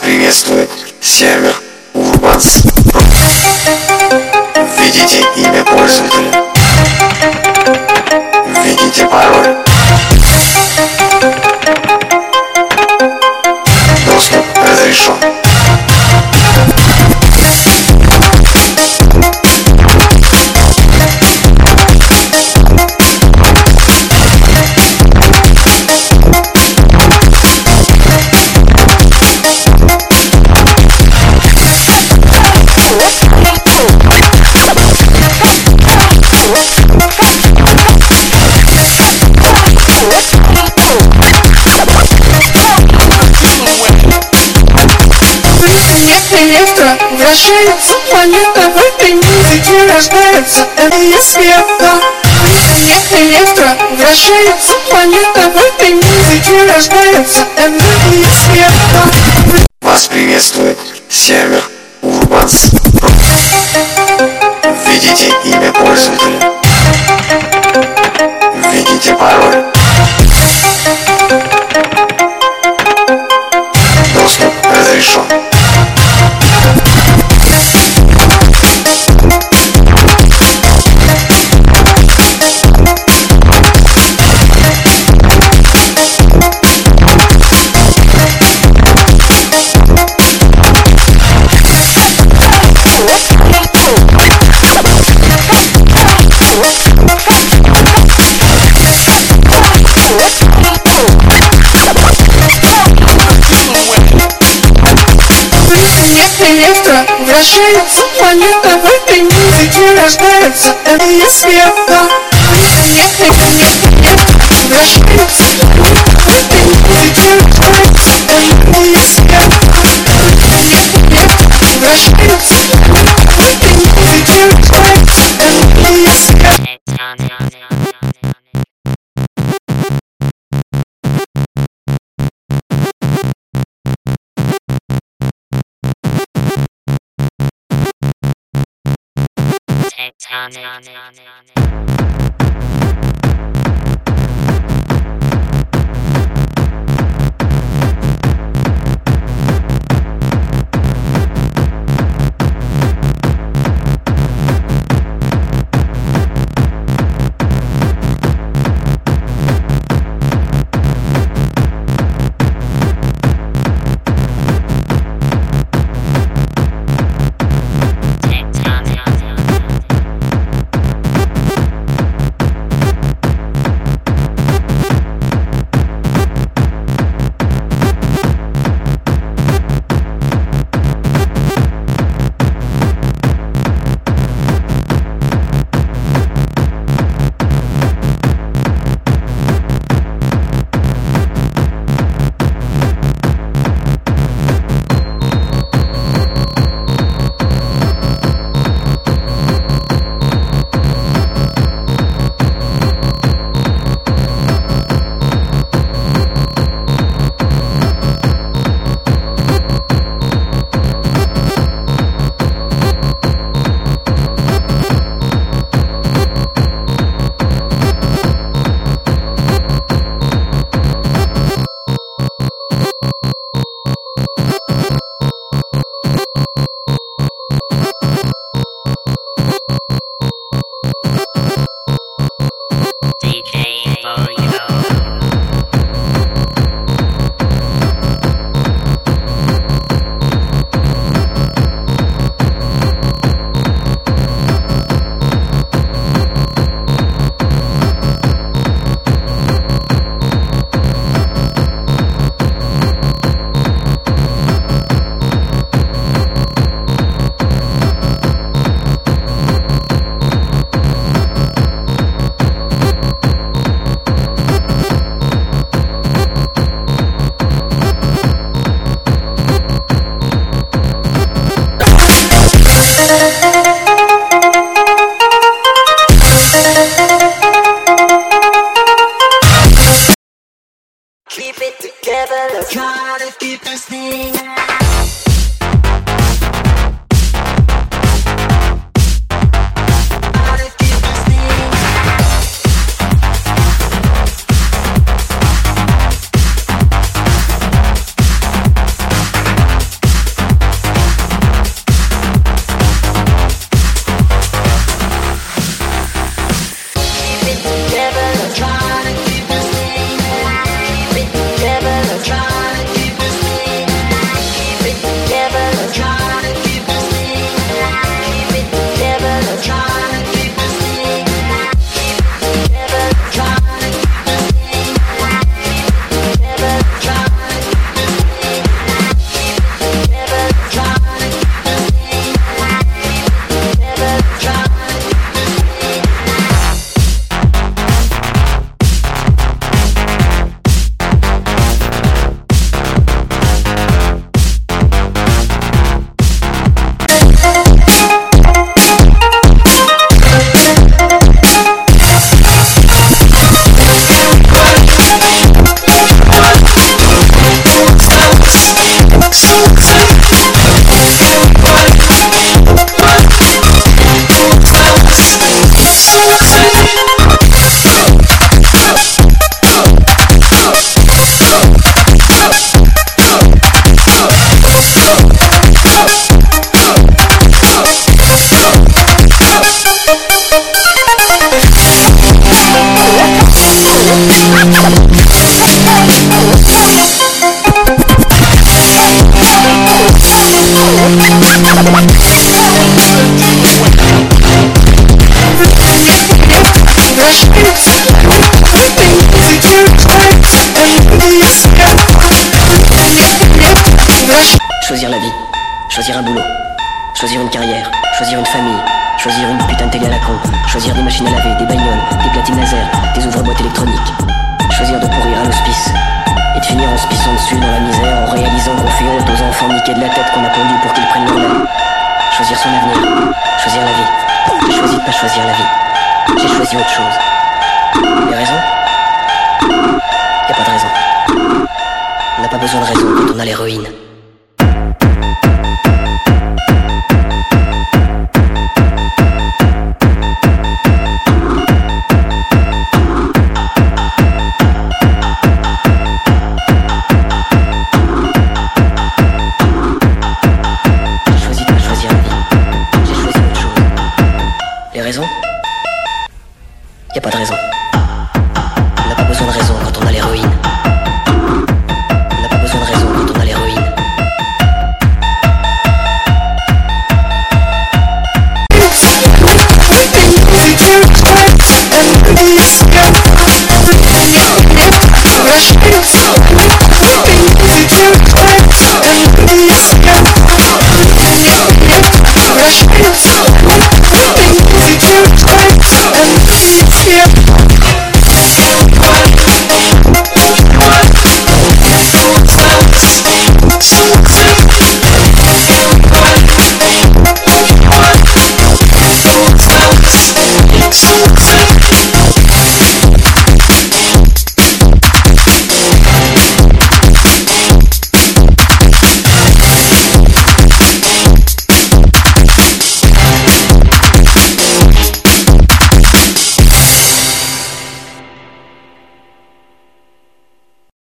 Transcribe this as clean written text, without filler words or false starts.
приветствует сервер Urbans. Введите имя пользователя. Введите пароль. Доступ разрешен. Вращается планета, в этой музыке рождается. Это света. Нет электро. Вращается планета, в этой музыке рождается. Энергия света. Вас приветствует сервер Urbans. Введите имя пользователя. Введите пароль. Доступ разрешен. Электро. Вращается планета, в этой музыке рождается. Это света. Нет электро. Вращается планета, в этой музыке рождается. Это света. Нет электро. Вращается планета, в этой музыке рождается. Это света. Keep it together, let's try to keep this thing. Choisir la vie, choisir un boulot, choisir une carrière, choisir une famille, choisir une putain de télé à la con, choisir des machines à laver, des bagnoles, des platines laser, des ouvre-boîtes électroniques, choisir de pourrir à l'hospice et de finir en se pissant dessus dans la misère en réalisant qu'on fait honte aux enfants niqués de la tête qu'on a pondu pour qu'ils prennent leur nom. Choisir son avenir, choisir la vie. J'ai choisi de pas choisir la vie. J'ai choisi autre chose. Les raisons? Y a pas de raison. On n'a pas besoin de raison quand on a l'héroïne.